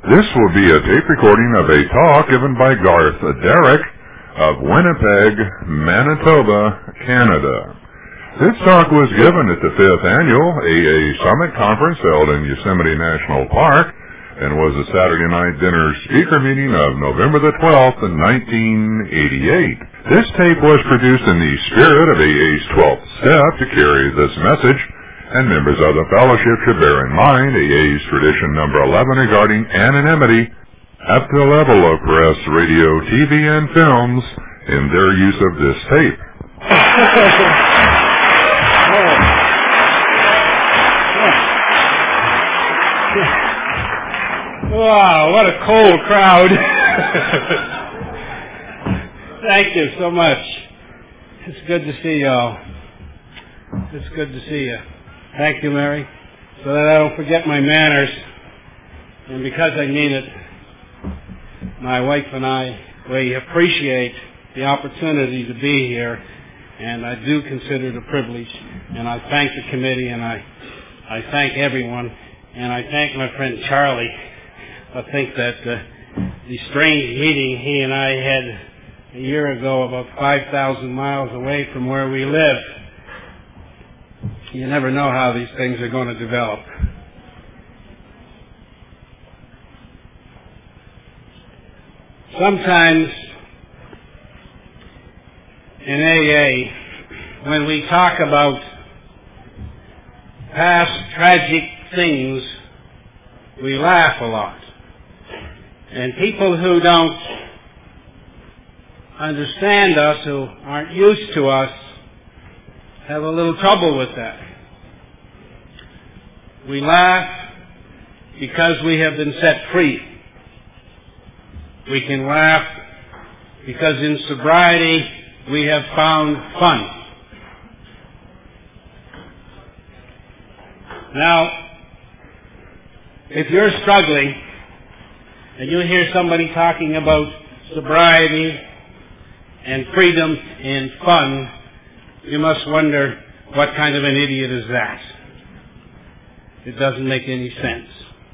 This will be a tape recording of a talk given by Garth Derrick of Winnipeg, Manitoba, Canada. This talk was given at the 5th Annual AA Summit Conference held in Yosemite National Park and was a Saturday night dinner speaker meeting of November the 12th, 1988. This tape was produced in the spirit of AA's 12th step to carry this message, and members of the fellowship should bear in mind AA's tradition number 11 regarding anonymity at the level of press, radio, TV, and films in their use of this tape. Wow, what a cold crowd. Thank you so much. It's good to see y'all. It's good to see you. Thank you, Mary, so that I don't forget my manners. And because I mean it, my wife and we appreciate the opportunity to be here, and I do consider it a privilege. And I thank the committee, and I thank everyone, and I thank my friend Charlie. I think that the strange meeting he and I had a year ago about 5,000 miles away from where we live, you never know how these things are going to develop. Sometimes in AA, when we talk about past tragic things, we laugh a lot. And people who don't understand us, who aren't used to us, have a little trouble with that. We laugh because we have been set free. We can laugh because in sobriety we have found fun. Now, if you're struggling and you hear somebody talking about sobriety and freedom and fun, you must wonder, what kind of an idiot is that? It doesn't make any sense.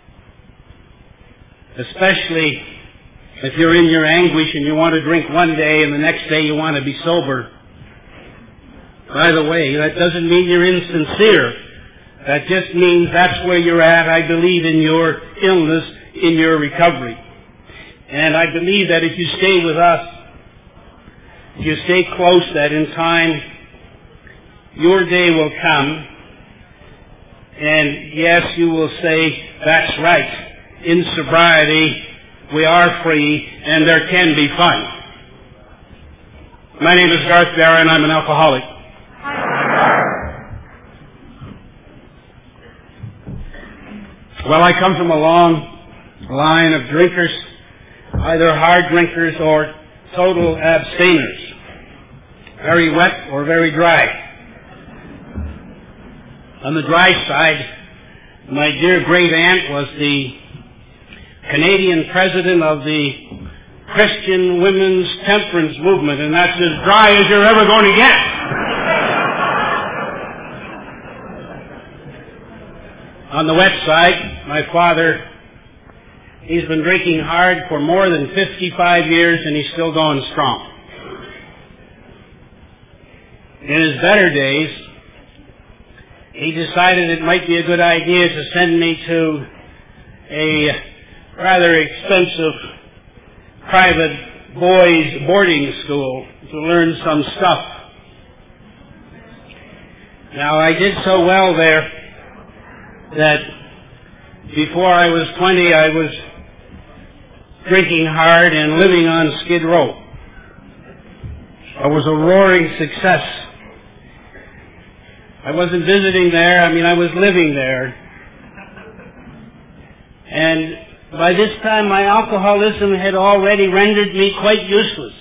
Especially if you're in your anguish and you want to drink one day and the next day you want to be sober. By the way, that doesn't mean you're insincere. That just means that's where you're at, I believe, in your illness, in your recovery. And I believe that if you stay with us, if you stay close, that in time your day will come, and yes, you will say, that's right, in sobriety we are free and there can be fun. My name is Garth Barra and I'm an alcoholic. Well, I come from a long line of drinkers, either hard drinkers or total abstainers, very wet or very dry. On the dry side, my dear great aunt was the Canadian president of the Christian Women's Temperance Movement, and that's as dry as you're ever going to get. On the wet side, my father, he's been drinking hard for more than 55 years and he's still going strong. In his better days, he decided it might be a good idea to send me to a rather expensive private boys' boarding school to learn some stuff. Now, I did so well there that before I was 20, I was drinking hard and living on Skid Row. I was a roaring success. I wasn't visiting there, I was living there. And by this time, my alcoholism had already rendered me quite useless.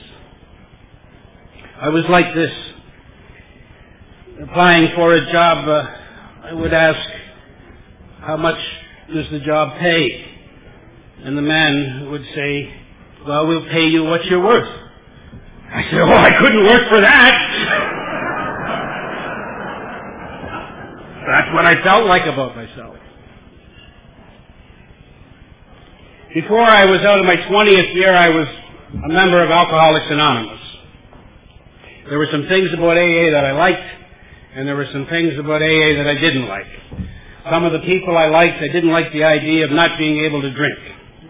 I was like this. Applying for a job, I would ask, how much does the job pay? And the man would say, well, we'll pay you what you're worth. I said, oh, I couldn't work for that. That's what I felt like about myself. Before I was out of my 20th year, I was a member of Alcoholics Anonymous. There were some things about AA that I liked, and there were some things about AA that I didn't like. Some of the people I liked, I didn't like the idea of not being able to drink.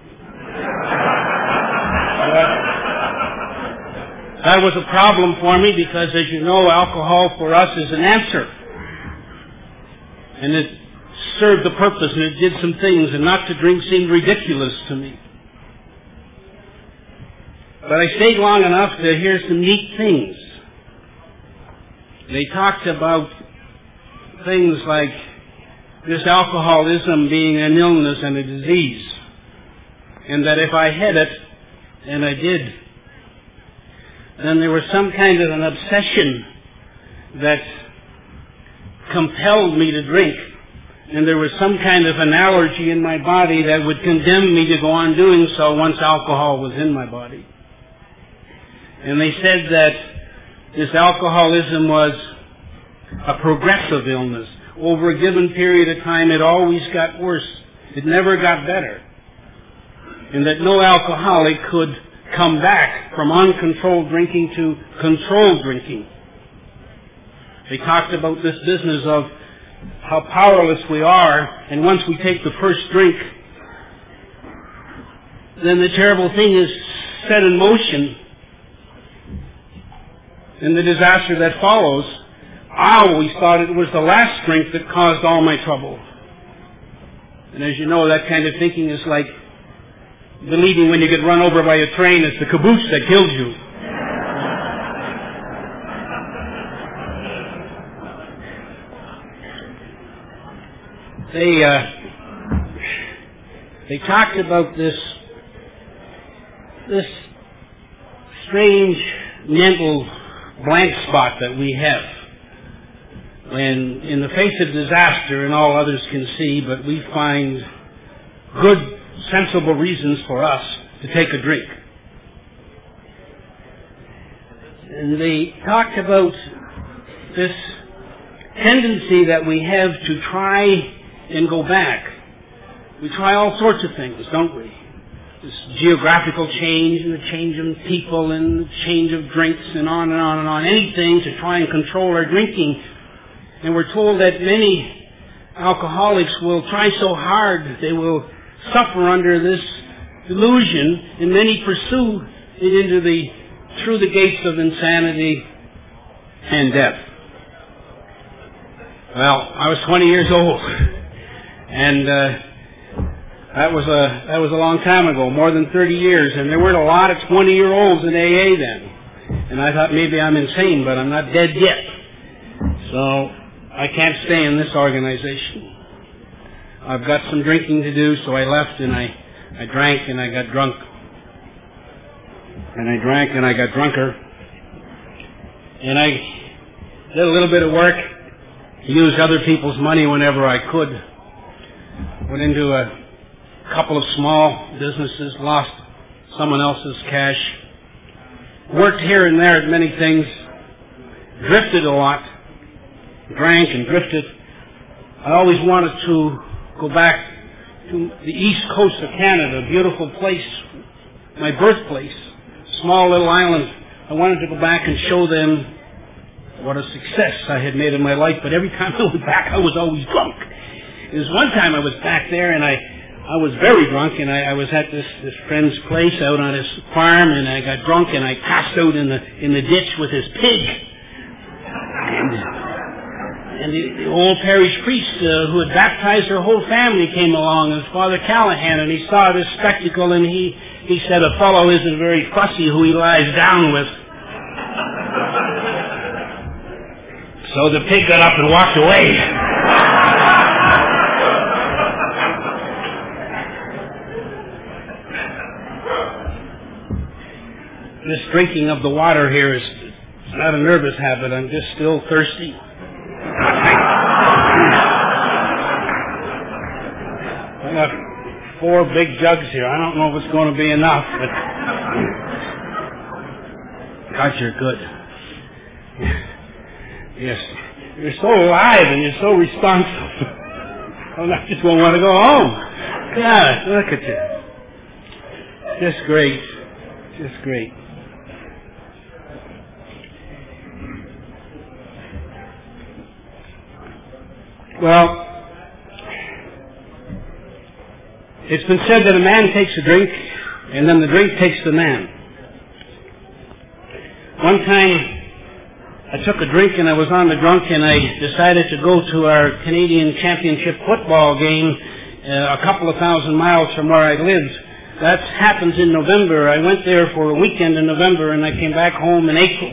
That was a problem for me because, as you know, alcohol for us is an answer. And it served the purpose and it did some things, and not to drink seemed ridiculous to me. But I stayed long enough to hear some neat things. They talked about things like this alcoholism being an illness and a disease, and that if I had it, and I did, then there was some kind of an obsession that compelled me to drink, and there was some kind of an allergy in my body that would condemn me to go on doing so once alcohol was in my body. And they said that this alcoholism was a progressive illness. Over a given period of time, it always got worse. It never got better. And that no alcoholic could come back from uncontrolled drinking to controlled drinking. They talked about this business of how powerless we are, and once we take the first drink, then the terrible thing is set in motion, and the disaster that follows. I always thought it was the last drink that caused all my trouble. And as you know, that kind of thinking is like believing when you get run over by a train it's the caboose that kills you. They talked about this strange mental blank spot that we have when, in the face of disaster, and all others can see, but we find good, sensible reasons for us to take a drink. And they talked about this tendency that we have to try and go back. We try all sorts of things, don't we? This geographical change and the change of people and the change of drinks and on and on and on. Anything to try and control our drinking. And we're told that many alcoholics will try so hard they will suffer under this delusion, and many pursue it through the gates of insanity and death. Well, I was 20 years old, and that was a long time ago, more than 30 years, and there weren't a lot of 20-year-olds in AA then. And I thought maybe I'm insane, but I'm not dead yet. So I can't stay in this organization. I've got some drinking to do, so I left and I drank and I got drunk. And I drank and I got drunker. And I did a little bit of work, used other people's money whenever I could. Went into a couple of small businesses, lost someone else's cash. Worked here and there at many things. Drifted a lot. Drank and drifted. I always wanted to go back to the east coast of Canada, a beautiful place, my birthplace, small little island. I wanted to go back and show them what a success I had made in my life, but every time I went back, I was always drunk. There was one time I was back there, and I was very drunk, and I was at this friend's place out on his farm, and I got drunk, and I passed out in the ditch with his pig. And the old parish priest who had baptized her whole family came along, and Father Callahan, and he saw this spectacle, and he said, "A fellow isn't very fussy who he lies down with." So the pig got up and walked away. This drinking of the water here is not a nervous habit. I'm just still thirsty. I got 4 big jugs here. I don't know if it's going to be enough, but God, you're good. Yes, you're so alive and you're so responsive. I just won't want to go home. God, look at you. Just great. Just great. Well, it's been said that a man takes a drink, and then the drink takes the man. One time, I took a drink and I was on the drunk, and I decided to go to our Canadian Championship football game a couple of thousand miles from where I lived. That happens in November. I went there for a weekend in November, and I came back home in April.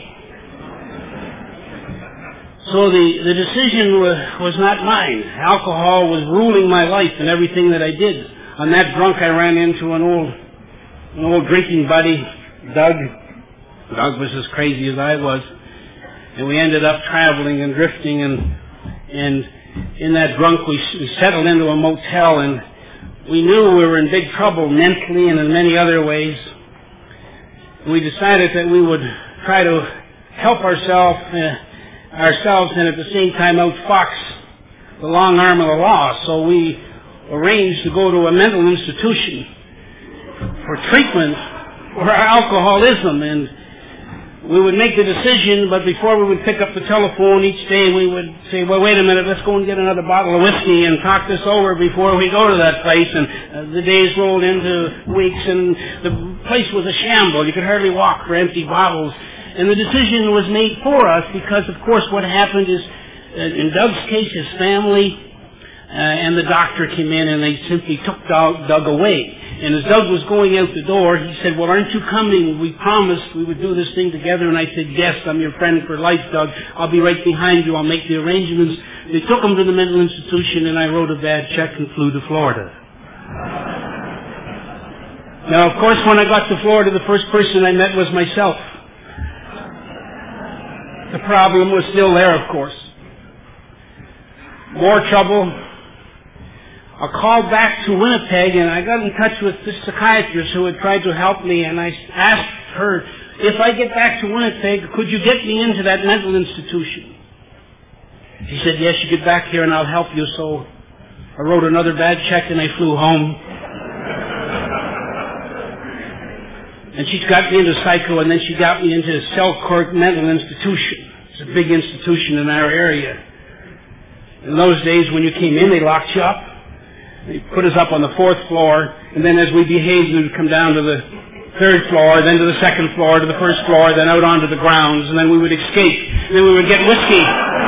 So the decision was not mine. Alcohol was ruling my life and everything that I did. On that drunk, I ran into an old drinking buddy, Doug. Doug was as crazy as I was. And we ended up traveling and drifting, and in that drunk we settled into a motel, and we knew we were in big trouble mentally and in many other ways. We decided that we would try to help ourselves and at the same time outfox the long arm of the law. So we arranged to go to a mental institution for treatment for our alcoholism, and we would make the decision, but before we would pick up the telephone each day, we would say, well, wait a minute, let's go and get another bottle of whiskey and talk this over before we go to that place. And the days rolled into weeks, and the place was a shamble. You could hardly walk for empty bottles. And the decision was made for us because, of course, what happened is, in Doug's case, his family and the doctor came in, and they simply took Doug away. And as Doug was going out the door, he said, well, aren't you coming? We promised we would do this thing together. And I said, yes, I'm your friend for life, Doug. I'll be right behind you. I'll make the arrangements. They took him to the mental institution, and I wrote a bad check and flew to Florida. Now, of course, when I got to Florida, the first person I met was myself. The problem was still there, of course. More trouble. I called back to Winnipeg, and I got in touch with this psychiatrist who had tried to help me, and I asked her, if I get back to Winnipeg, could you get me into that mental institution? She said, yes, you get back here and I'll help you. So I wrote another bad check and I flew home. And she got me into psycho, and then she got me into Selkirk Mental Institution. It's a big institution in our area. In those days, when you came in, they locked you up. They put us up on the 4th floor, and then as we behaved, we would come down to the 3rd floor, then to the 2nd floor, to the 1st floor, then out onto the grounds, and then we would escape. Then we would get whiskey.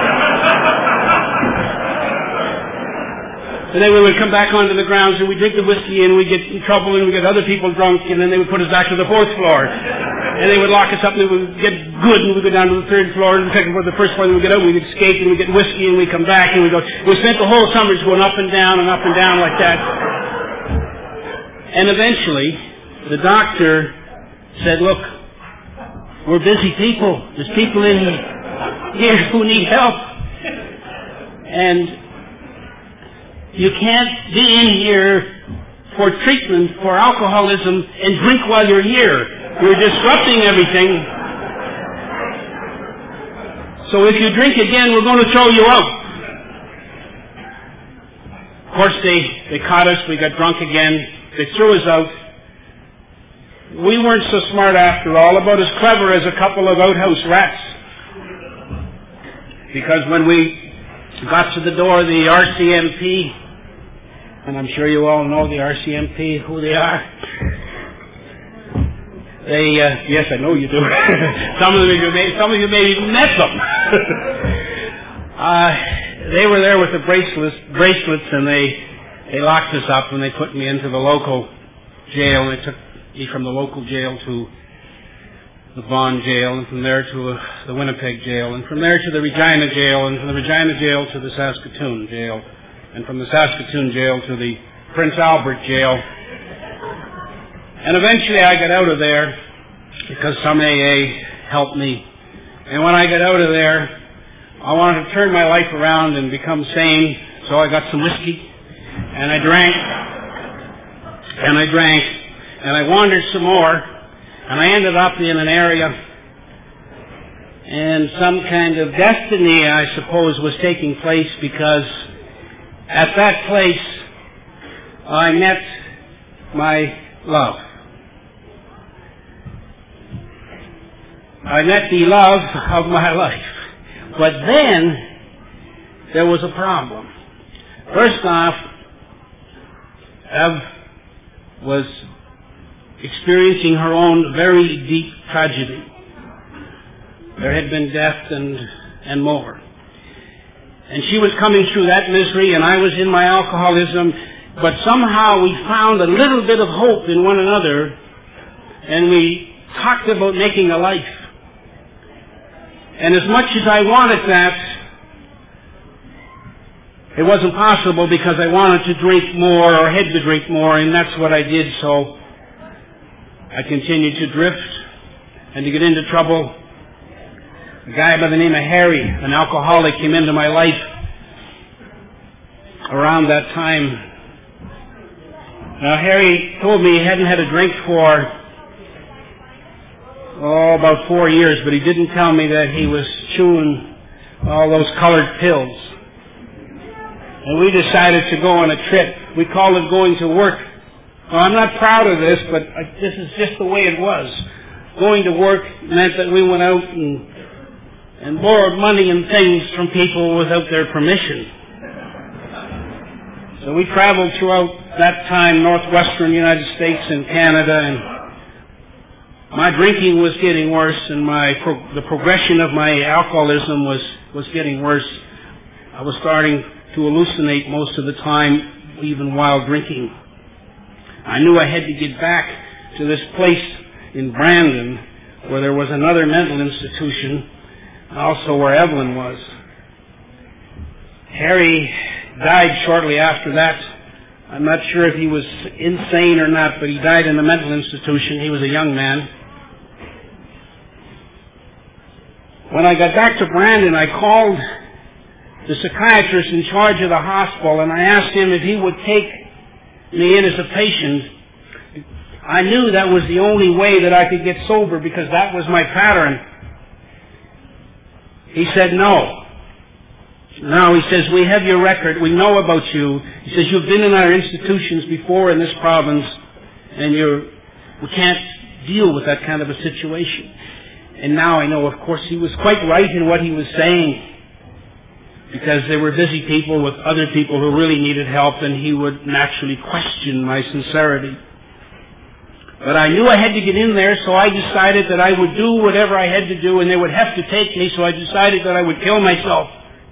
And then we would come back onto the grounds, and we'd drink the whiskey, and we'd get in trouble, and we'd get other people drunk, and then they would put us back to the 4th floor. And they would lock us up, and we would get good, and we'd go down to the 3rd floor, and the 2nd floor, the 1st floor, and we'd get out, and we'd escape, and we'd get whiskey, and we'd come back, and we'd go. We spent the whole summers going up and down like that. And eventually, the doctor said, look, we're busy people. There's people in here who need help. And you can't be in here for treatment for alcoholism and drink while you're here. You're disrupting everything. So if you drink again, we're going to throw you out. Of course, they caught us. We got drunk again. They threw us out. We weren't so smart after all, about as clever as a couple of outhouse rats. Because when we got to the door of the RCMP, and I'm sure you all know the RCMP, who they are. They, yes, I know you do. Some of you may have even met them. They were there with the bracelets, and they locked us up, and they put me into the local jail, and they took me from the local jail to the Vaughan jail, and from there to the Winnipeg jail, and from there to the Regina jail, and from the Regina jail to the Saskatoon jail, and from the Saskatoon jail to the Prince Albert jail. And eventually I got out of there because some AA helped me. And when I got out of there, I wanted to turn my life around and become sane, so I got some whiskey, and I drank, and I wandered some more, and I ended up in an area, and some kind of destiny, I suppose, was taking place, because at that place I met my love. I met the love of my life. But then there was a problem. First off, Ev was experiencing her own very deep tragedy. There had been death and more. And she was coming through that misery, and I was in my alcoholism, but somehow we found a little bit of hope in one another, and we talked about making a life. And as much as I wanted that, it wasn't possible because I wanted to drink more or had to drink more, and that's what I did. So I continued to drift and to get into trouble. A guy by the name of Harry, an alcoholic, came into my life around that time. Now Harry told me he hadn't had a drink for about 4 years, but he didn't tell me that he was chewing all those colored pills. And we decided to go on a trip. We called it going to work. Well, I'm not proud of this, but this is just the way it was. Going to work meant that we went out and borrowed money and things from people without their permission. So we traveled throughout that time, northwestern United States and Canada, and my drinking was getting worse, and the progression of my alcoholism was getting worse. I was starting to hallucinate most of the time, even while drinking. I knew I had to get back to this place in Brandon where there was another mental institution, also where Evelyn was. Harry died shortly after that. I'm not sure if he was insane or not, but he died in a mental institution. He was a young man. When I got back to Brandon, I called the psychiatrist in charge of the hospital, and I asked him if he would take me in as a patient. I knew that was the only way that I could get sober because that was my pattern. He said no. No, he says, we have your record. We know about you. He says, you've been in our institutions before in this province, and we can't deal with that kind of a situation. And now I know, of course, he was quite right in what he was saying, because they were busy people with other people who really needed help, and he would naturally question my sincerity. But I knew I had to get in there, so I decided that I would do whatever I had to do, and they would have to take me, so I decided that I would kill myself.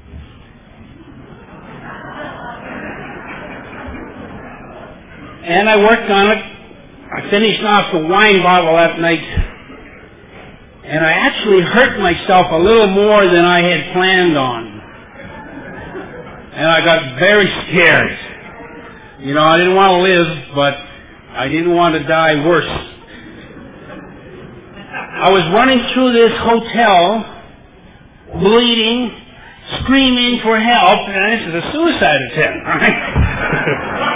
And I worked on it. I finished off the wine bottle that night, and I actually hurt myself a little more than I had planned on. And I got very scared. You know, I didn't want to live, but I didn't want to die worse. I was running through this hotel, bleeding, screaming for help, and this is a suicide attempt, right?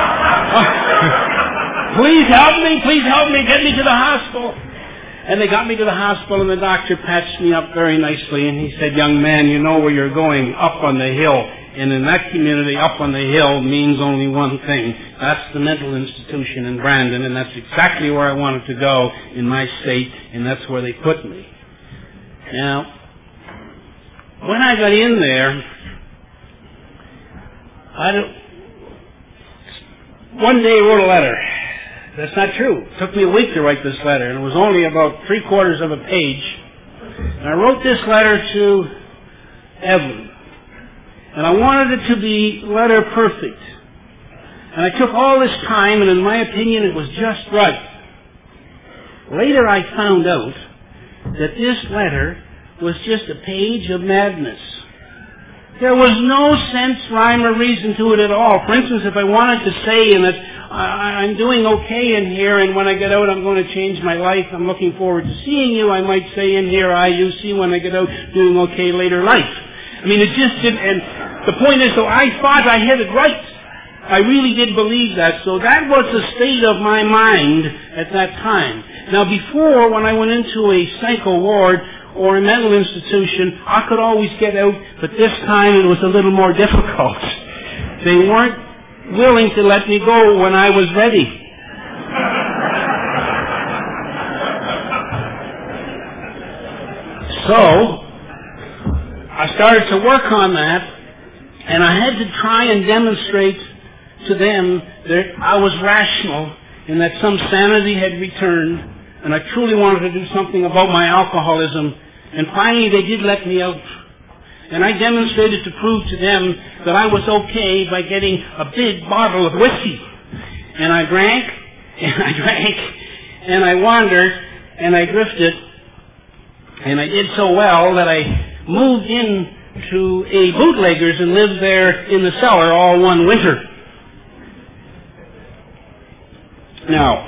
Please help me, get me to the hospital. And they got me to the hospital, and the doctor patched me up very nicely, and he said, young man, you know where you're going, up on the hill. And in that community, up on the hill means only one thing. That's the mental institution in Brandon, and that's exactly where I wanted to go in my state, and that's where they put me. Now, when I got in there, one day I wrote a letter. That's not true. It took me a week to write this letter, and it was only about 3/4 of a page. And I wrote this letter to Evelyn. And I wanted it to be letter perfect. And I took all this time, and in my opinion, it was just right. Later I found out that this letter was just a page of madness. There was no sense, rhyme, or reason to it at all. For instance, if I wanted to say in it, I'm doing okay in here, and when I get out I'm going to change my life, I'm looking forward to seeing you, I might say in here, you see when I get out, doing okay later life. I mean, it just didn't, and the point is, so I thought I had it right. I really did believe that. So that was the state of my mind at that time. Now before, when I went into a psycho ward or a mental institution, I could always get out, but this time it was a little more difficult. They weren't willing to let me go when I was ready. So I started to work on that, and I had to try and demonstrate to them that I was rational and that some sanity had returned, and I truly wanted to do something about my alcoholism. And finally they did let me out. And I demonstrated to prove to them that I was okay by getting a big bottle of whiskey. And I drank, and I drank, and I wandered, and I drifted, and I did so well that I moved in to a bootlegger's and lived there in the cellar all one winter. Now,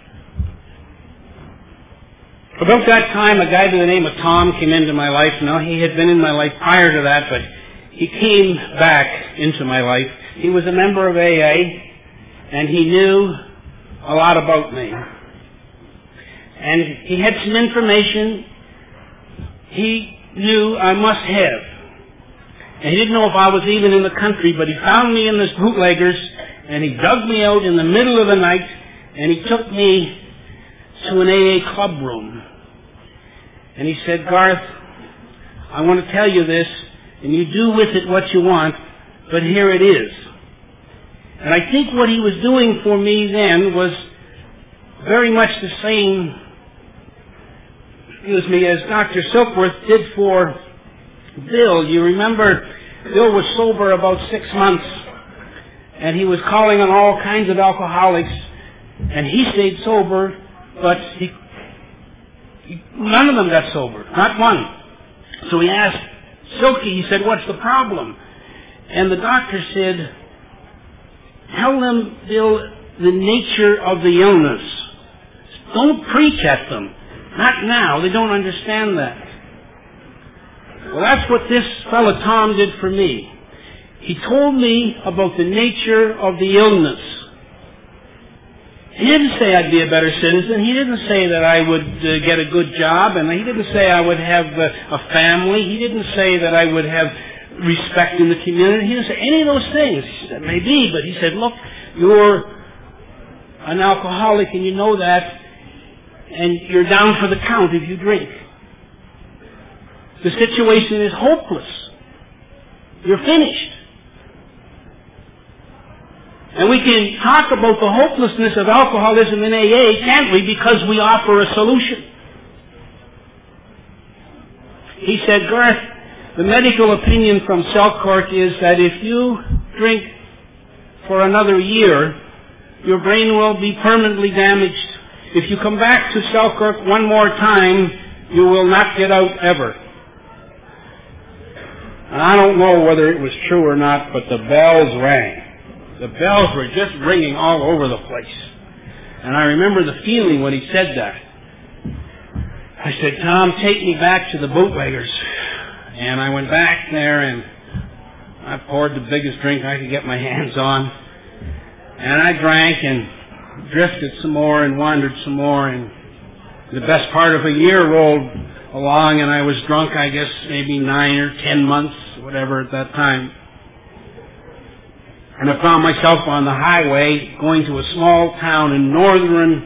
about that time, a guy by the name of Tom came into my life. Now, he had been in my life prior to that, but he came back into my life. He was a member of AA, and he knew a lot about me. And he had some information he knew I must have. And he didn't know if I was even in the country, but he found me in this bootlegger's, and he dug me out in the middle of the night, and he took me to an AA club room. And he said, Garth, I want to tell you this, and you do with it what you want, but here it is. And I think what he was doing for me then was very much the same, as Dr. Silkworth did for Bill. You remember, Bill was sober about 6 months, and he was calling on all kinds of alcoholics, and he stayed sober, but none of them got sober, not one. So he asked Silky, he said, what's the problem? And the doctor said, tell them, Bill, the nature of the illness. Don't preach at them. Not now. They don't understand that. Well, that's what this fellow Tom did for me. He told me about the nature of the illness. He didn't say I'd be a better citizen. He didn't say that I would get a good job, and he didn't say I would have a family. He didn't say that I would have respect in the community. He didn't say any of those things. He said, maybe, but he said, look, you're an alcoholic and you know that, and you're down for the count if you drink. The situation is hopeless. You're finished. And we can talk about the hopelessness of alcoholism in AA, can't we? Because we offer a solution. He said, Garth, the medical opinion from Selkirk is that if you drink for another year, your brain will be permanently damaged. If you come back to Selkirk one more time, you will not get out ever. And I don't know whether it was true or not, but the bells rang. The bells were just ringing all over the place. And I remember the feeling when he said that. I said, Tom, take me back to the bootleggers. And I went back there and I poured the biggest drink I could get my hands on. And I drank and drifted some more and wandered some more. And the best part of a year rolled along, and I was drunk, I guess, maybe 9 or 10 months, whatever at that time. And I found myself on the highway going to a small town in northern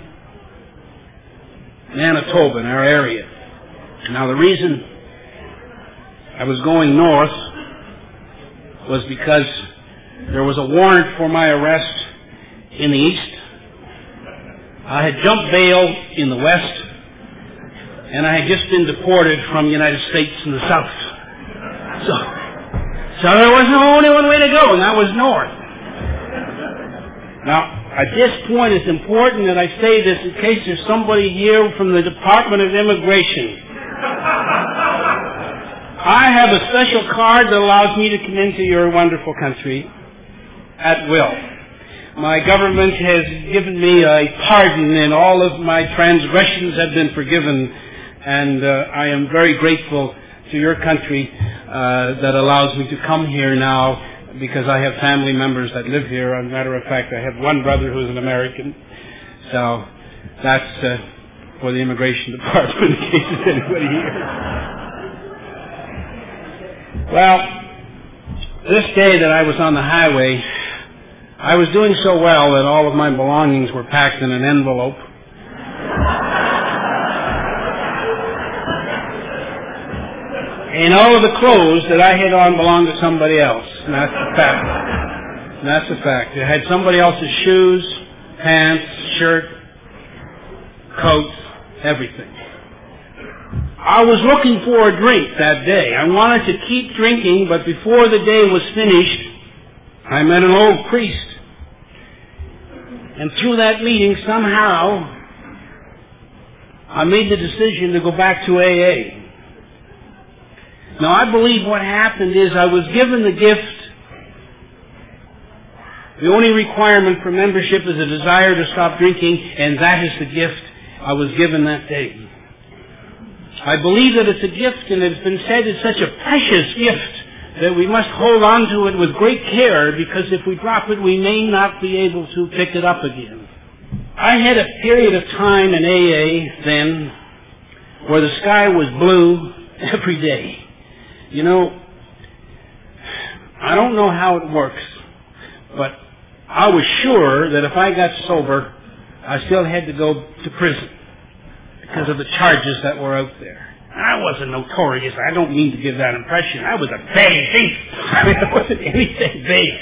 Manitoba, in our area. Now, the reason I was going north was because there was a warrant for my arrest in the east. I had jumped bail in the west, and I had just been deported from the United States in the south. So there was only one way to go, and that was north. Now, at this point, it's important that I say this in case there's somebody here from the Department of Immigration. I have a special card that allows me to come into your wonderful country at will. My government has given me a pardon, and all of my transgressions have been forgiven, and I am very grateful to your country that allows me to come here now, because I have family members that live here. As a matter of fact, I have one brother who's an American. So that's for the Immigration Department, in case there's anybody here. Well, this day that I was on the highway, I was doing so well that all of my belongings were packed in an envelope. And all of the clothes that I had on belonged to somebody else. And that's a fact. And that's a fact. I had somebody else's shoes, pants, shirt, coats, everything. I was looking for a drink that day. I wanted to keep drinking, but before the day was finished, I met an old priest. And through that meeting, somehow, I made the decision to go back to AA. Now, I believe what happened is I was given the gift. The only requirement for membership is a desire to stop drinking, and that is the gift I was given that day. I believe that it's a gift, and it's been said it's such a precious gift that we must hold on to it with great care, because if we drop it, we may not be able to pick it up again. I had a period of time in AA then where the sky was blue every day. You know, I don't know how it works, but I was sure that if I got sober, I still had to go to prison because of the charges that were out there. I wasn't notorious. I don't mean to give that impression. I was a bad thief. I mean, it wasn't anything big.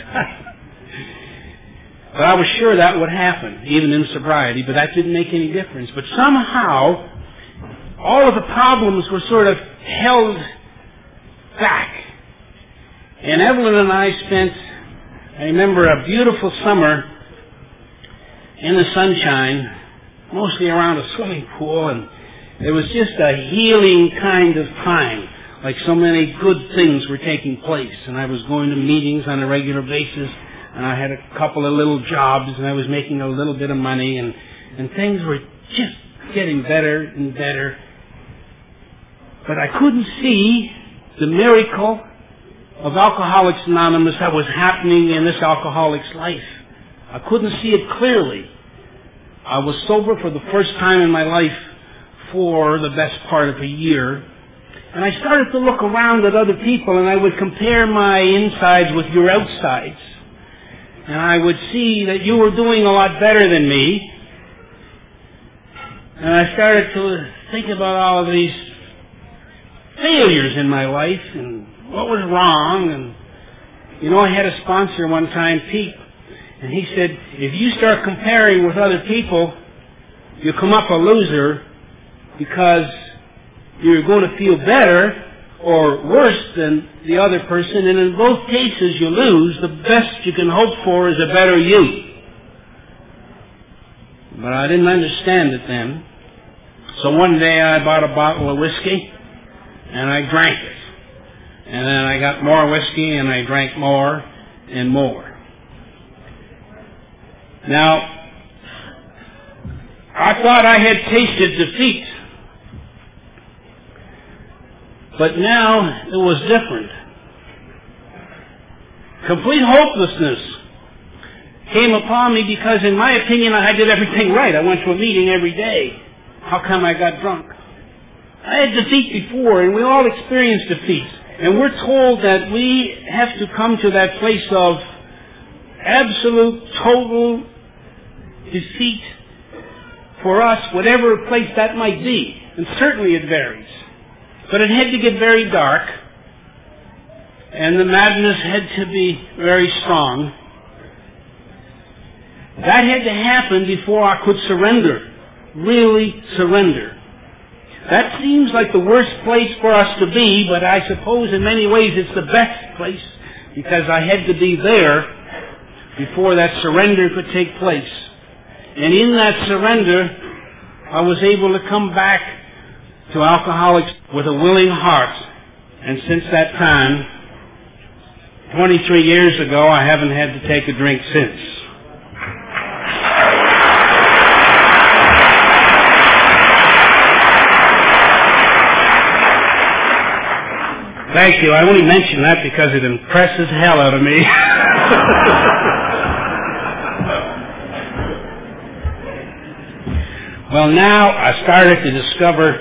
But I was sure that would happen, even in sobriety, but that didn't make any difference. But somehow, all of the problems were sort of held back. And Evelyn and I spent, I remember, a beautiful summer in the sunshine, mostly around a swimming pool, and it was just a healing kind of time, like so many good things were taking place. And I was going to meetings on a regular basis, and I had a couple of little jobs, and I was making a little bit of money, and things were just getting better and better. But I couldn't see the miracle of Alcoholics Anonymous that was happening in this alcoholic's life. I couldn't see it clearly. I was sober for the first time in my life for the best part of a year. And I started to look around at other people, and I would compare my insides with your outsides. And I would see that you were doing a lot better than me. And I started to think about all of these failures in my life and what was wrong. And, you know, I had a sponsor one time, Pete, and he said, if you start comparing with other people, you come up a loser because you're going to feel better or worse than the other person, and in both cases you lose. The best you can hope for is a better you. But I didn't understand it then. So one day I bought a bottle of whiskey, and I drank it. And then I got more whiskey, and I drank more and more. Now, I thought I had tasted defeat. But now it was different. Complete hopelessness came upon me because, in my opinion, I did everything right. I went to a meeting every day. How come I got drunk? I had defeat before, and we all experience defeat. And we're told that we have to come to that place of absolute, total defeat for us, whatever place that might be. And certainly it varies. But it had to get very dark, and the madness had to be very strong. That had to happen before I could surrender, really surrender. That seems like the worst place for us to be, but I suppose in many ways it's the best place, because I had to be there before that surrender could take place. And in that surrender, I was able to come back to Alcoholics with a willing heart. And since that time, 23 years ago, I haven't had to take a drink since. Thank you. I only mention that because it impresses hell out of me. Well, now I started to discover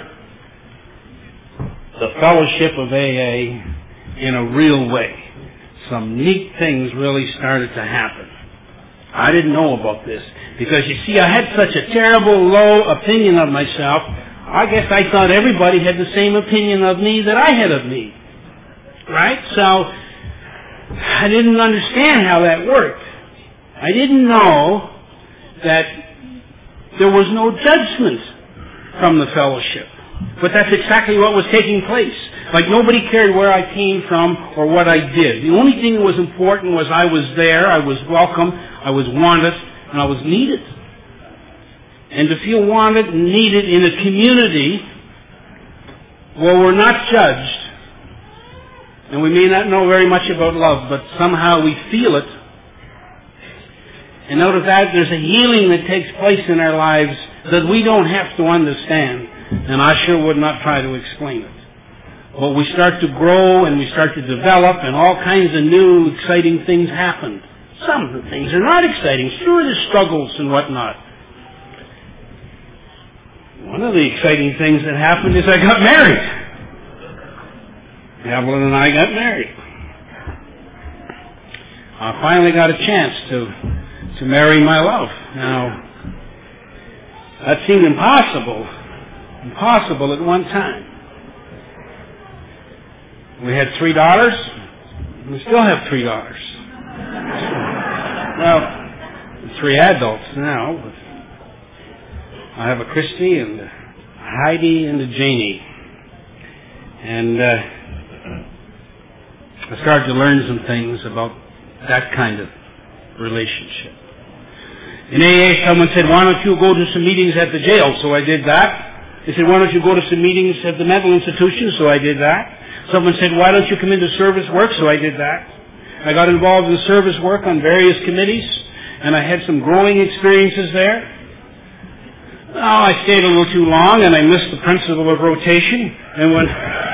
the fellowship of AA in a real way. Some neat things really started to happen. I didn't know about this because, you see, I had such a terrible low opinion of myself. I guess I thought everybody had the same opinion of me that I had of me. Right? So, I didn't understand how that worked. I didn't know that there was no judgment from the fellowship. But that's exactly what was taking place. Like nobody cared where I came from or what I did. The only thing that was important was I was there, I was welcome, I was wanted, and I was needed. And to feel wanted and needed in a community where we're not judged, and we may not know very much about love, but somehow we feel it. And out of that, there's a healing that takes place in our lives that we don't have to understand. And I sure would not try to explain it. But we start to grow and we start to develop and all kinds of new exciting things happen. Some of the things are not exciting. Sure, there's struggles and whatnot. One of the exciting things that happened is I got married. Evelyn and I got married. I finally got a chance to marry my love. Now, that seemed impossible at one time. We had 3 daughters. We still have 3 daughters. Well, 3 adults now. But I have a Christy and a Heidi and a Janie. And I started to learn some things about that kind of relationship. In AA, someone said, why don't you go to some meetings at the jail? So I did that. They said, why don't you go to some meetings at the mental institution? So I did that. Someone said, why don't you come into service work? So I did that. I got involved in service work on various committees, and I had some growing experiences there. Oh, I stayed a little too long, and I missed the principle of rotation. And when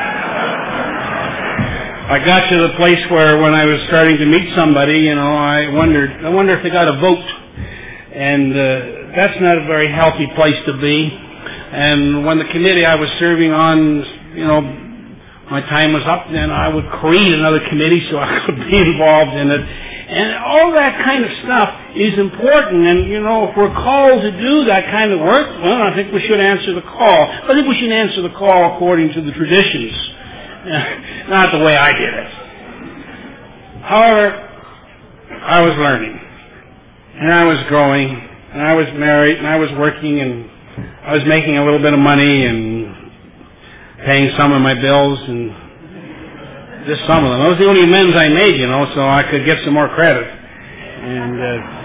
I got to the place where when I was starting to meet somebody, I wonder if they got a vote. And that's not a very healthy place to be. And when the committee I was serving on, my time was up, then I would create another committee so I could be involved in it. And all that kind of stuff is important. And, if we're called to do that kind of work, well, I think we should answer the call. I think we should answer the call according to the traditions, not the way I did it. However, I was learning, and I was growing, and I was married, and I was working, and I was making a little bit of money, and paying some of my bills, and just some of them. Those were the only amends I made, so I could get some more credit. And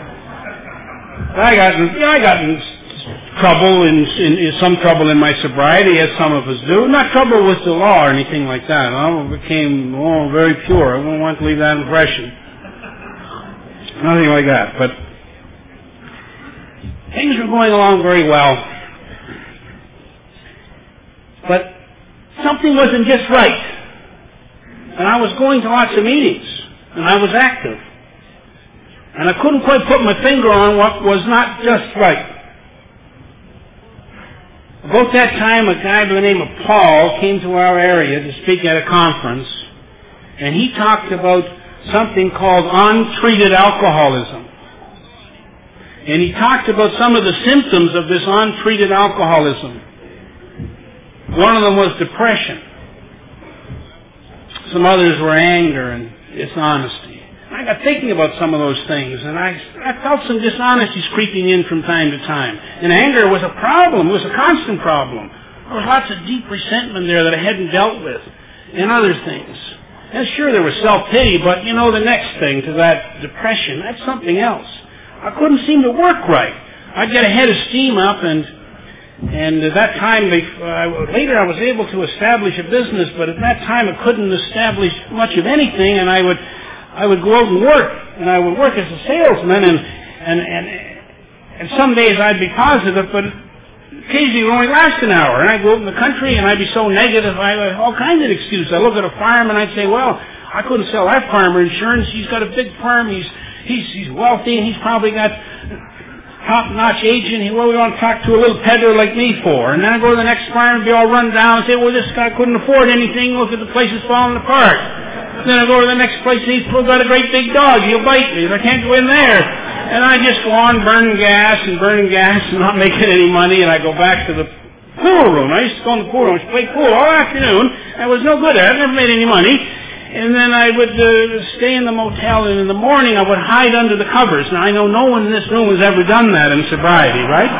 I got in trouble, in some trouble in my sobriety, as some of us do. Not trouble with the law or anything like that. I became very pure. I wouldn't want to leave that impression. Nothing like that. But things were going along very well. But something wasn't just right. And I was going to lots of meetings. And I was active. And I couldn't quite put my finger on what was not just right. About that time, a guy by the name of Paul came to our area to speak at a conference. And he talked about something called untreated alcoholism. And he talked about some of the symptoms of this untreated alcoholism. One of them was depression. Some others were anger and dishonesty. I got thinking about some of those things, and I felt some dishonesties creeping in from time to time. And anger was a problem. It was a constant problem. There was lots of deep resentment there that I hadn't dealt with, and other things. And sure, there was self-pity, but the next thing to that depression, that's something else. I couldn't seem to work right. I'd get a head of steam up, and at that time, later I was able to establish a business, but at that time I couldn't establish much of anything, and I would go out and work, and I would work as a salesman, and some days I'd be positive, but occasionally it would only last an hour, and I'd go out in the country, and I'd be so negative, I had all kinds of excuses. I'd look at a farm, and I'd say, well, I couldn't sell that farmer insurance. He's got a big farm, he's wealthy, and he's probably got top-notch agent. We want to talk to a little peddler like me for. And then I go to the next farm and be all run down and say, well, this guy couldn't afford anything. Look at the place is falling apart. Then I go to the next place and he's got a great big dog. He'll bite me. I can't go in there. And I just go on burning gas and not making any money. And I go back to the pool room. I used to go in the pool room. I used to play pool all afternoon. I was no good at it. Never made any money. And then I would stay in the motel, and in the morning I would hide under the covers. Now, I know no one in this room has ever done that in sobriety, right?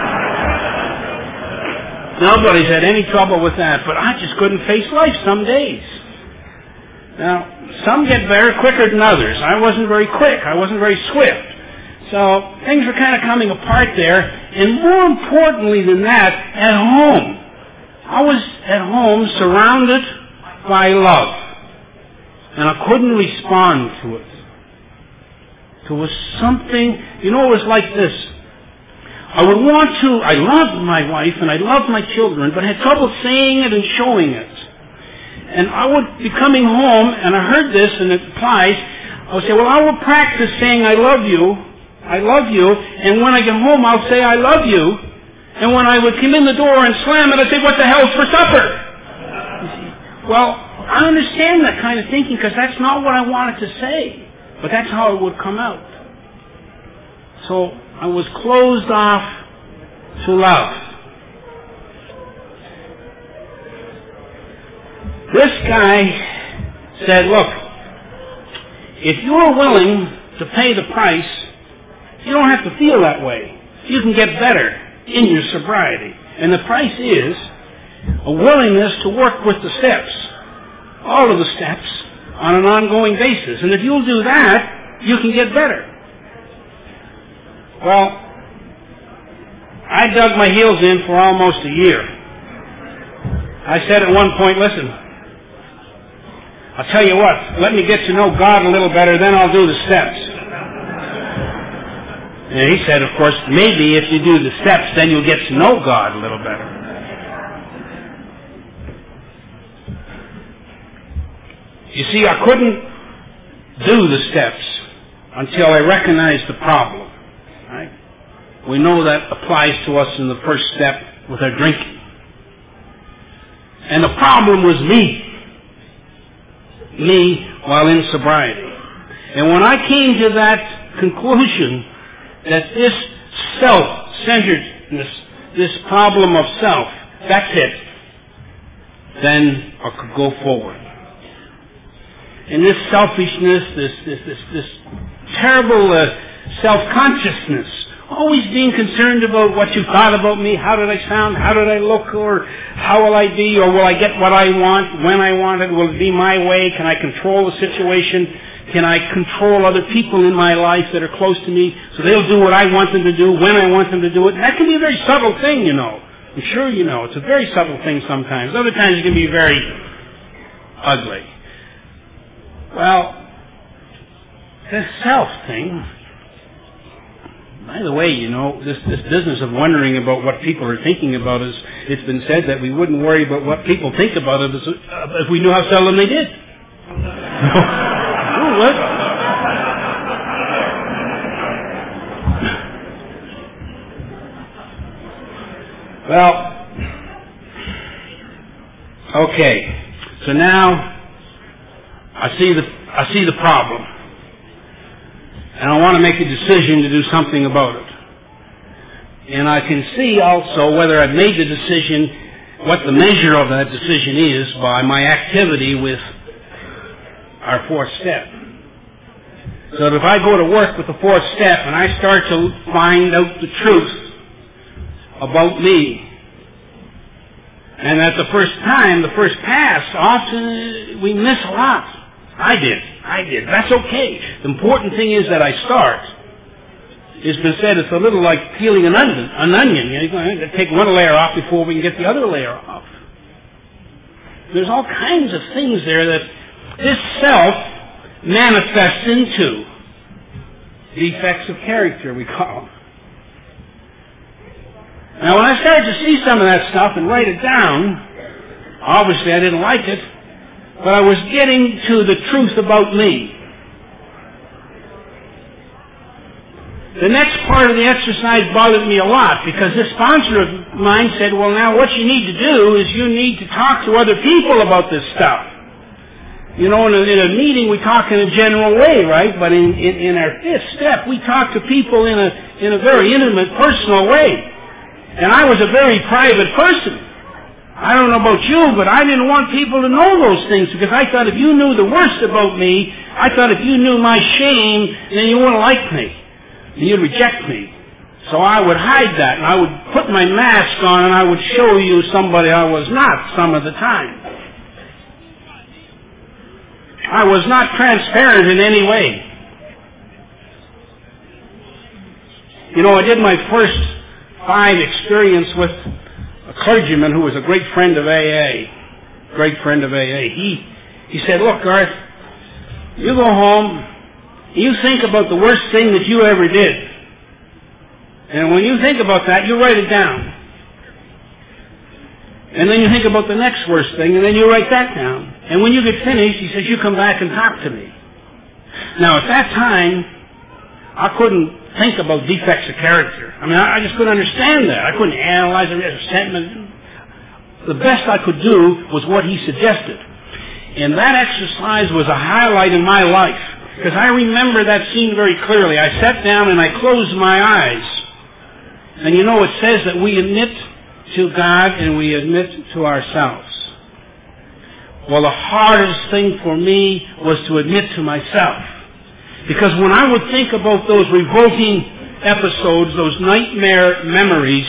Nobody's had any trouble with that, but I just couldn't face life some days. Now, some get better quicker than others. I wasn't very quick. I wasn't very swift. So things were kind of coming apart there. And more importantly than that, at home. I was at home surrounded by love. And I couldn't respond to it. There was something, it was like this. I loved my wife and I loved my children, but I had trouble saying it and showing it. And I would be coming home, and I heard this, and it applies. I would say, well, I will practice saying I love you, and when I get home, I'll say I love you. And when I would come in the door and slam it, I'd say, what the hell's for supper? You see? Well, I understand that kind of thinking, because that's not what I wanted to say. But that's how it would come out. So I was closed off to love. This guy said, look, if you're willing to pay the price, you don't have to feel that way. You can get better in your sobriety. And the price is a willingness to work with the steps, all of the steps, on an ongoing basis. And if you'll do that, you can get better. Well, I dug my heels in for almost a year. I said at one point, listen, I'll tell you what, let me get to know God a little better, then I'll do the steps. And he said, of course, maybe if you do the steps, then you'll get to know God a little better. You see, I couldn't do the steps until I recognized the problem. Right? We know that applies to us in the first step with our drinking. And the problem was me while in sobriety. And when I came to that conclusion that this self-centeredness, this problem of self, that's it, then I could go forward. And this selfishness, this terrible self-consciousness, always being concerned about what you thought about me, how did I sound, how did I look, or how will I be, or will I get what I want, when I want it, will it be my way, can I control the situation, can I control other people in my life that are close to me, so they'll do what I want them to do, when I want them to do it. And that can be a very subtle thing, you know. I'm sure you know. It's a very subtle thing sometimes. Other times it can be very ugly. Well, this self thing, by the way, you know, this business of wondering about what people are thinking about is, it's been said that we wouldn't worry about what people think about us if we knew how seldom they did. Oh, what? Well, okay. So now I see the problem. And I want to make a decision to do something about it. And I can see also whether I've made the decision, what the measure of that decision is by my activity with our fourth step. So that if I go to work with the fourth step and I start to find out the truth about me, and at the first time, the first pass, often we miss a lot. I did. That's okay. The important thing is that I start. It's been said it's a little like peeling an onion. You're going to take one layer off before we can get the other layer off. There's all kinds of things there that this self manifests into. Defects of character, we call them. Now, when I started to see some of that stuff and write it down, obviously I didn't like it, but I was getting to the truth about me. The next part of the exercise bothered me a lot because this sponsor of mine said, well, now what you need to do is you need to talk to other people about this stuff. You know, in a meeting we talk in a general way, right? But in our fifth step, we talk to people in a very intimate, personal way. And I was a very private person. I don't know about you, but I didn't want people to know those things because I thought if you knew the worst about me, I thought if you knew my shame, then you wouldn't like me. And you'd reject me. So I would hide that and I would put my mask on and I would show you somebody I was not some of the time. I was not transparent in any way. You know, I did my first 5 experience with a clergyman who was a great friend of AA. Great friend of AA. He said, look, Garth, you go home, you think about the worst thing that you ever did. And when you think about that, you write it down. And then you think about the next worst thing, and then you write that down. And when you get finished, he says, you come back and talk to me. Now, at that time, I couldn't think about defects of character. I mean, I just couldn't understand that. I couldn't analyze it as a sentiment. The best I could do was what he suggested. And that exercise was a highlight in my life. Because I remember that scene very clearly. I sat down and I closed my eyes. And you know, it says that we admit to God and we admit to ourselves. Well, the hardest thing for me was to admit to myself. Because when I would think about those revolting episodes, those nightmare memories,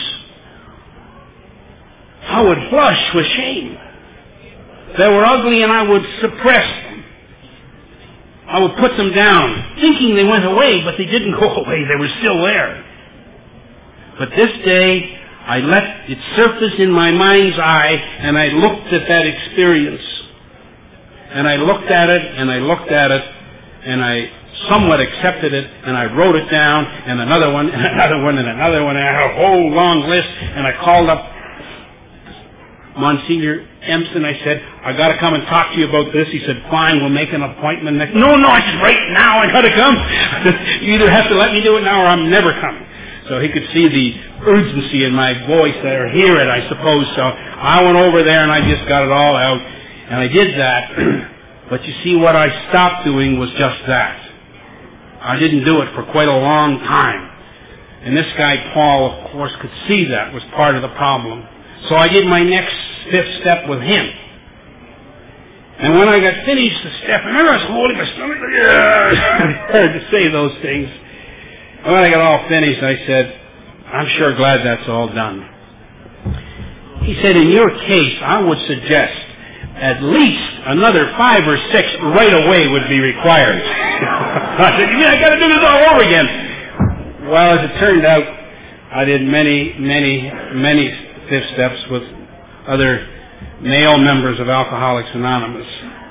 I would blush with shame. They were ugly and I would suppress them. I would put them down, thinking they went away, but they didn't go away. They were still there. But this day, I let it surface in my mind's eye, and I looked at that experience. And I looked at it, and I looked at it, and I somewhat accepted it, and I wrote it down, and another one, and another one, and another one, and I had a whole long list, and I called up Monsignor Empson. I said, I got to come and talk to you about this. He said, fine, we'll make an appointment next. No, I said, right now, I got to come. You either have to let me do it now, or I'm never coming. So he could see the urgency in my voice there, or hear it, I suppose. So I went over there, and I just got it all out, and I did that. But you see, what I stopped doing was just that. I didn't do it for quite a long time. And this guy, Paul, of course, could see that was part of the problem. So I did my next 5th step with him. And when I got finished the step, I remember I was holding my stomach, hard to say those things. And when I got all finished, I said, I'm sure glad that's all done. He said, in your case, I would suggest at least another 5 or 6 right away would be required. I said, you mean I got to do this all over again? Well, as it turned out, I did many 5th steps with other male members of Alcoholics Anonymous.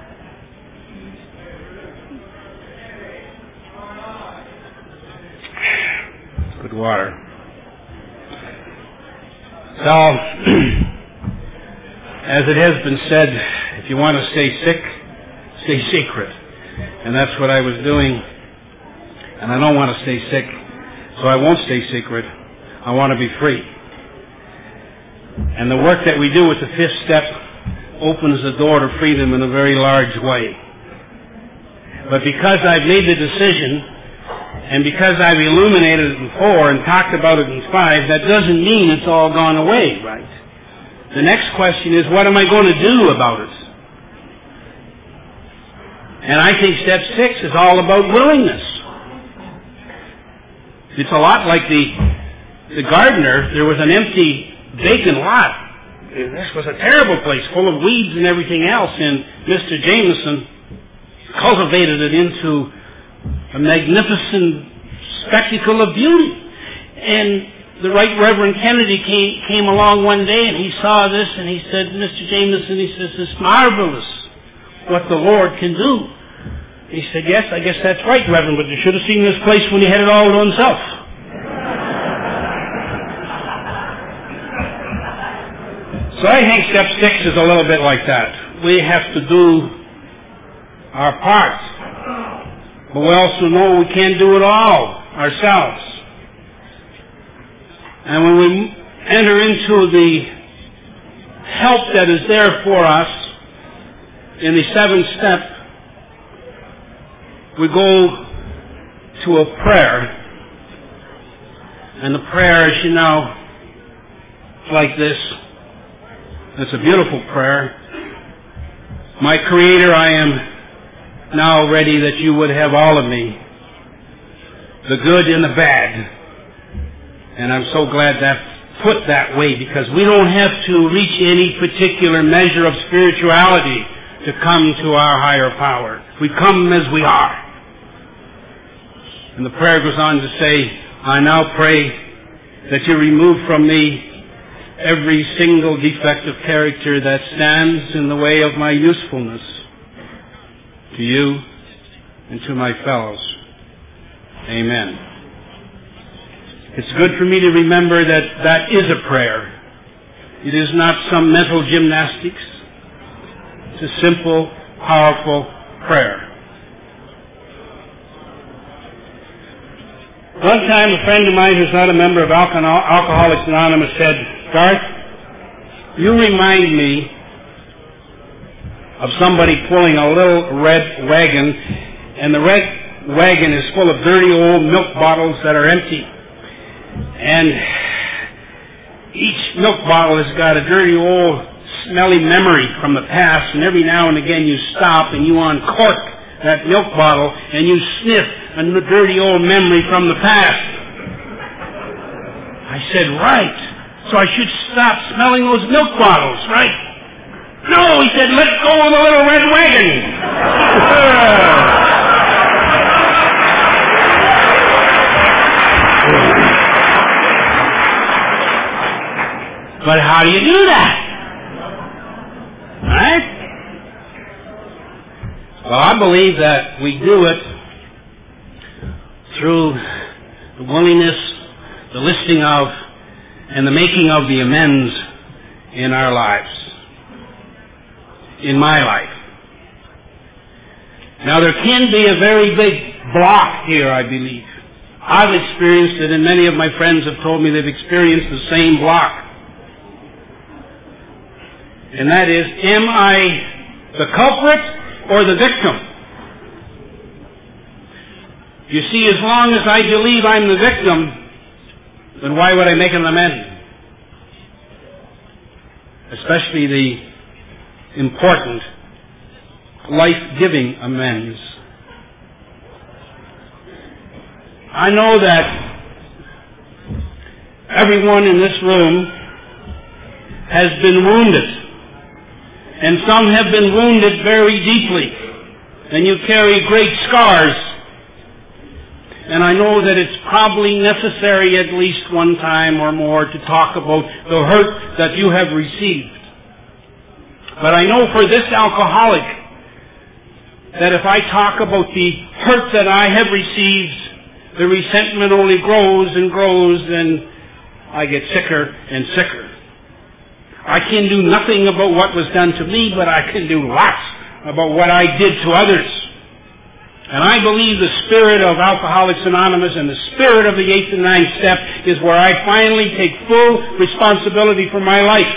Good water. So, as it has been said, if you want to stay sick, stay secret. And that's what I was doing. And I don't want to stay sick, so I won't stay secret. I want to be free. And the work that we do with the 5th step opens the door to freedom in a very large way. But because I've made the decision, and because I've illuminated it in 4 and talked about it in 5, that doesn't mean it's all gone away, right? The next question is, what am I going to do about it? And I think step 6 is all about willingness. It's a lot like the gardener. There was an empty vacant lot. This was a terrible place, full of weeds and everything else, and Mr. Jameson cultivated it into a magnificent spectacle of beauty. And the Right Reverend Kennedy came along one day, and he saw this, and he said, Mr. Jameson, he says, it's marvelous what the Lord can do. He said, yes, I guess that's right, Reverend, but you should have seen this place when he had it all to himself. So I think step 6 is a little bit like that. We have to do our part. But we also know we can't do it all ourselves. And when we enter into the help that is there for us in the 7th step, we go to a prayer. And the prayer, as you know, is like this. It's a beautiful prayer. My Creator, I am now ready that you would have all of me, the good and the bad. And I'm so glad that's put that way, because we don't have to reach any particular measure of spirituality to come to our higher power. We come as we are. And the prayer goes on to say, I now pray that you remove from me every single defect of character that stands in the way of my usefulness to you and to my fellows. Amen. It's good for me to remember that that is a prayer. It is not some mental gymnastics. It's a simple, powerful prayer. One time a friend of mine who's not a member of Alcoholics Anonymous said, Garth, you remind me of somebody pulling a little red wagon, and the red wagon is full of dirty old milk bottles that are empty. And each milk bottle has got a dirty old smelly memory from the past, and every now and again you stop and you uncork that milk bottle and you sniff a dirty old memory from the past. I said, right. So I should stop smelling those milk bottles, right? No, he said, let go of the little red wagon. But how do you do that? Right? Well, I believe that we do it through the willingness, the listing of, and the making of the amends in our lives. In my life. Now, there can be a very big block here, I believe. I've experienced it, and many of my friends have told me they've experienced the same block. And that is, am I the culprit or the victim? You see, as long as I believe I'm the victim, then why would I make an amend? Especially the important, life-giving amends. I know that everyone in this room has been wounded. And some have been wounded very deeply. And you carry great scars. And I know that it's probably necessary at least one time or more to talk about the hurt that you have received. But I know for this alcoholic that if I talk about the hurt that I have received, the resentment only grows and grows, and I get sicker and sicker. I can do nothing about what was done to me, but I can do lots about what I did to others. And I believe the spirit of Alcoholics Anonymous and the spirit of the 8th and 9th step is where I finally take full responsibility for my life.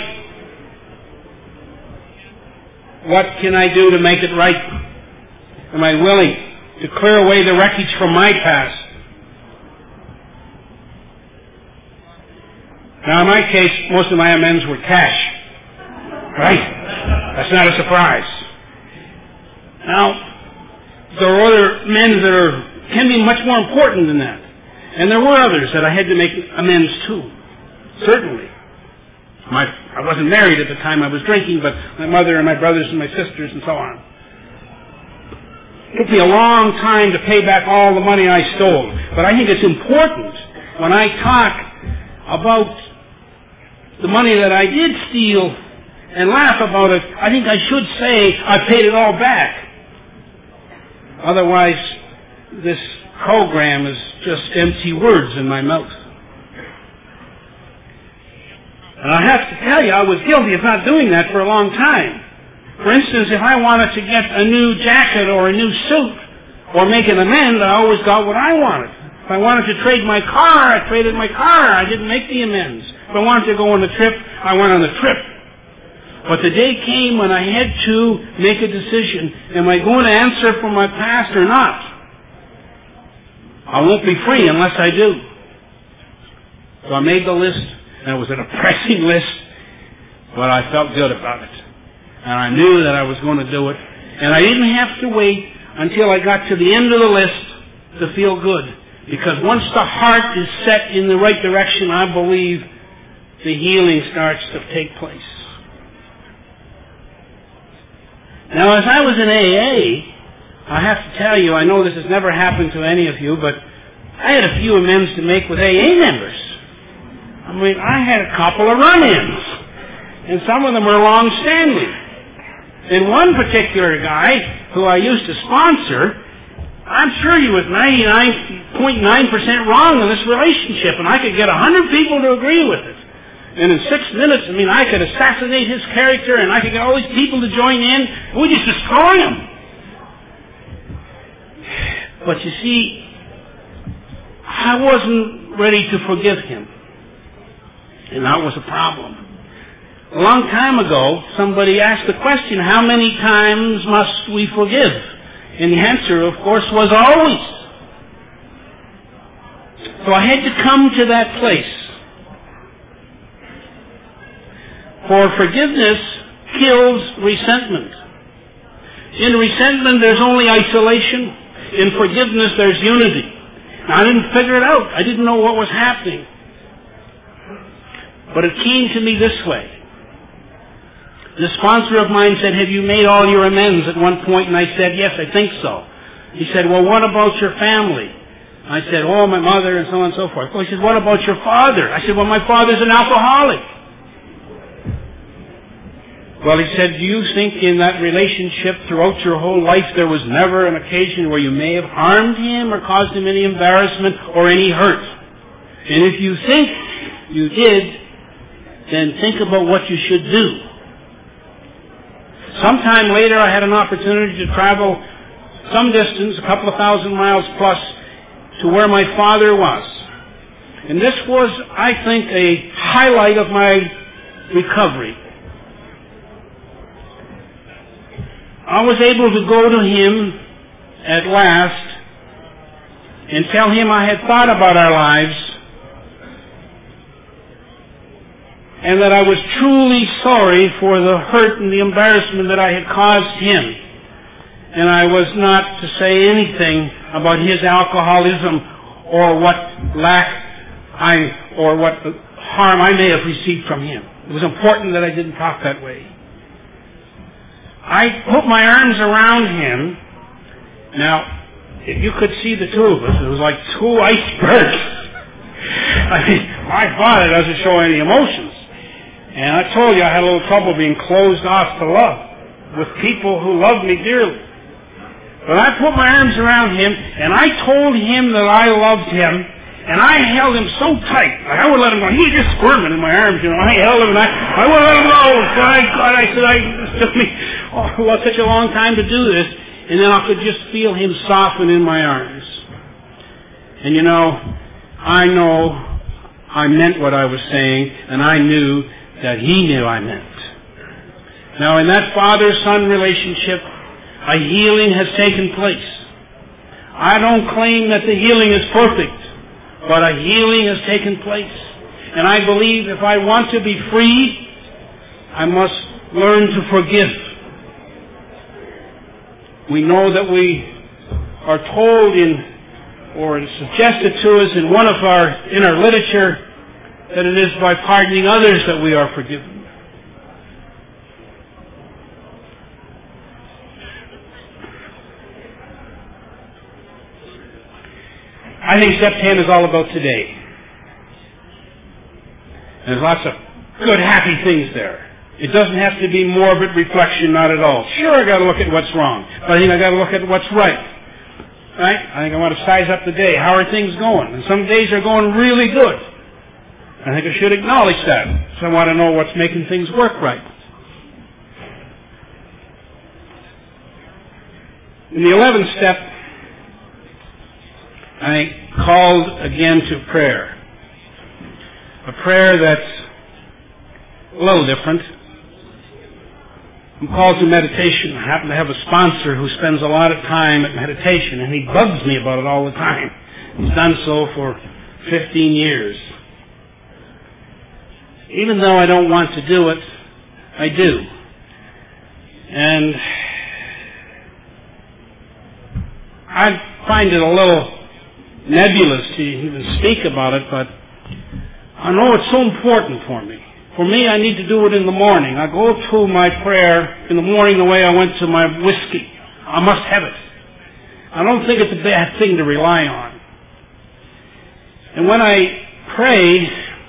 What can I do to make it right? Am I willing to clear away the wreckage from my past? Now, in my case, most of my amends were cash. Right? That's not a surprise. Now, there are other amends that can be much more important than that. And there were others that I had to make amends to. Certainly. I wasn't married at the time I was drinking, but my mother and my brothers and my sisters and so on. It took me a long time to pay back all the money I stole. But I think it's important when I talk about the money that I did steal and laugh about it, I think I should say I paid it all back. Otherwise, this program is just empty words in my mouth. And I have to tell you, I was guilty of not doing that for a long time. For instance, if I wanted to get a new jacket or a new suit or make an amend, I always got what I wanted. If I wanted to trade my car, I traded my car. I didn't make the amends. If I wanted to go on a trip, I went on the trip. But the day came when I had to make a decision. Am I going to answer for my past or not? I won't be free unless I do. So I made the list, and it was a depressing list. but I felt good about it. And I knew that I was going to do it. And I didn't have to wait until I got to the end of the list to feel good. Because once the heart is set in the right direction, I believe the healing starts to take place. Now, as I was in AA, I have to tell you, I know this has never happened to any of you, but I had a few amends to make with AA members. I mean, I had a couple of run-ins, and some of them were long-standing. And one particular guy who I used to sponsor, I'm sure he was 99.9% wrong in this relationship, and I could get 100 people to agree with it. And in 6 minutes, I could assassinate his character, and I could get all these people to join in, and we just destroy him. But you see, I wasn't ready to forgive him. And that was a problem. A long time ago, somebody asked the question, how many times must we forgive? And the answer, of course, was always. So I had to come to that place. For forgiveness kills resentment. In resentment, there's only isolation. In forgiveness, there's unity. Now, I didn't figure it out. I didn't know what was happening. But it came to me this way. The sponsor of mine said, have you made all your amends at one point? And I said, yes, I think so. He said, well, what about your family? I said, oh, my mother and so on and so forth. Well, he said, what about your father? I said, well, my father's an alcoholic. Well, he said, do you think in that relationship throughout your whole life there was never an occasion where you may have harmed him or caused him any embarrassment or any hurt? And if you think you did, then think about what you should do. Sometime later I had an opportunity to travel some distance, a couple of thousand miles plus, to where my father was. And this was, I think, a highlight of my recovery. I was able to go to him at last and tell him I had thought about our lives and that I was truly sorry for the hurt and the embarrassment that I had caused him. And I was not to say anything about his alcoholism or what what harm I may have received from him. It was important that I didn't talk that way. I put my arms around him. Now, if you could see the two of us, it was like two icebergs. I mean, my father doesn't show any emotions. And I told you I had a little trouble being closed off to love with people who loved me dearly. But I put my arms around him, and I told him that I loved him, and I held him so tight. Like I would let him go. He was just squirming in my arms, I held him, and I wouldn't let him go. It took me such a long time to do this, and then I could just feel him soften in my arms. And I know I meant what I was saying, and I knew that he knew I meant. Now, in that father-son relationship, a healing has taken place. I don't claim that the healing is perfect, but a healing has taken place. And I believe if I want to be free, I must learn to forgive. We know that we are told or it's suggested to us in our literature that it is by pardoning others that we are forgiven. I think step 10 is all about today. There's lots of good, happy things there. It doesn't have to be morbid reflection, not at all. Sure, I got to look at what's wrong, but I think I got to look at what's right. Right? I think I want to size up the day. How are things going? And some days are going really good. I think I should acknowledge that. So I want to know what's making things work right. In the 11th step, I called again to prayer. A prayer that's a little different. I'm called to meditation. I happen to have a sponsor who spends a lot of time at meditation, and he bugs me about it all the time. He's done so for 15 years. Even though I don't want to do it, I do. And I find it a little nebulous to even speak about it, but I know it's so important for me. For me, I need to do it in the morning. I go to my prayer in the morning the way I went to my whiskey. I must have it. I don't think it's a bad thing to rely on. And when I pray,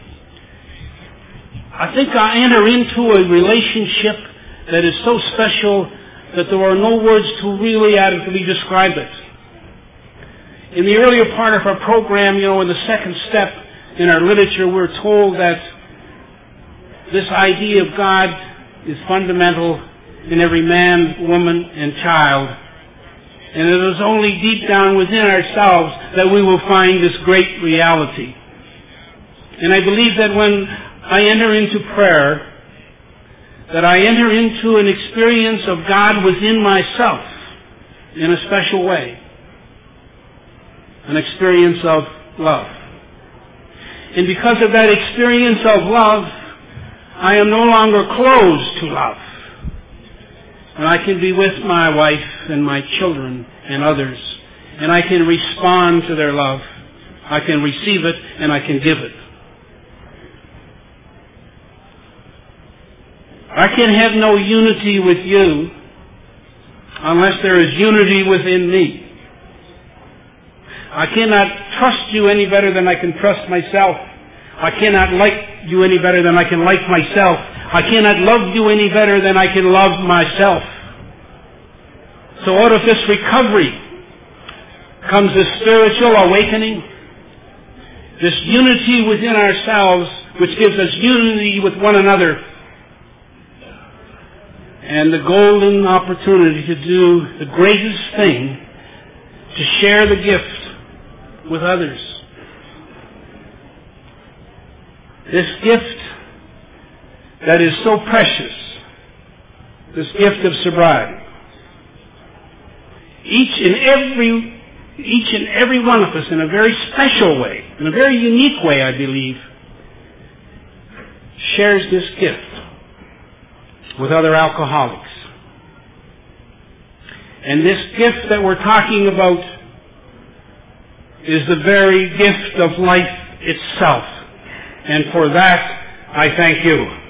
I think I enter into a relationship that is so special that there are no words to really adequately describe it. In the earlier part of our program, in the second step in our literature, we're told that this idea of God is fundamental in every man, woman, and child. And it is only deep down within ourselves that we will find this great reality. And I believe that when I enter into prayer, that I enter into an experience of God within myself in a special way. An experience of love. And because of that experience of love, I am no longer closed to love. And I can be with my wife and my children and others. And I can respond to their love. I can receive it and I can give it. I can have no unity with you unless there is unity within me. I cannot trust you any better than I can trust myself. I cannot like you any better than I can like myself. I cannot love you any better than I can love myself. So out of this recovery comes this spiritual awakening, this unity within ourselves, which gives us unity with one another, and the golden opportunity to do the greatest thing, to share the gift with others. This gift that is so precious, this gift of sobriety. Each and every one of us in a very special way, in a very unique way, I believe, shares this gift with other alcoholics. And this gift that we're talking about is the very gift of life itself. And for that, I thank you.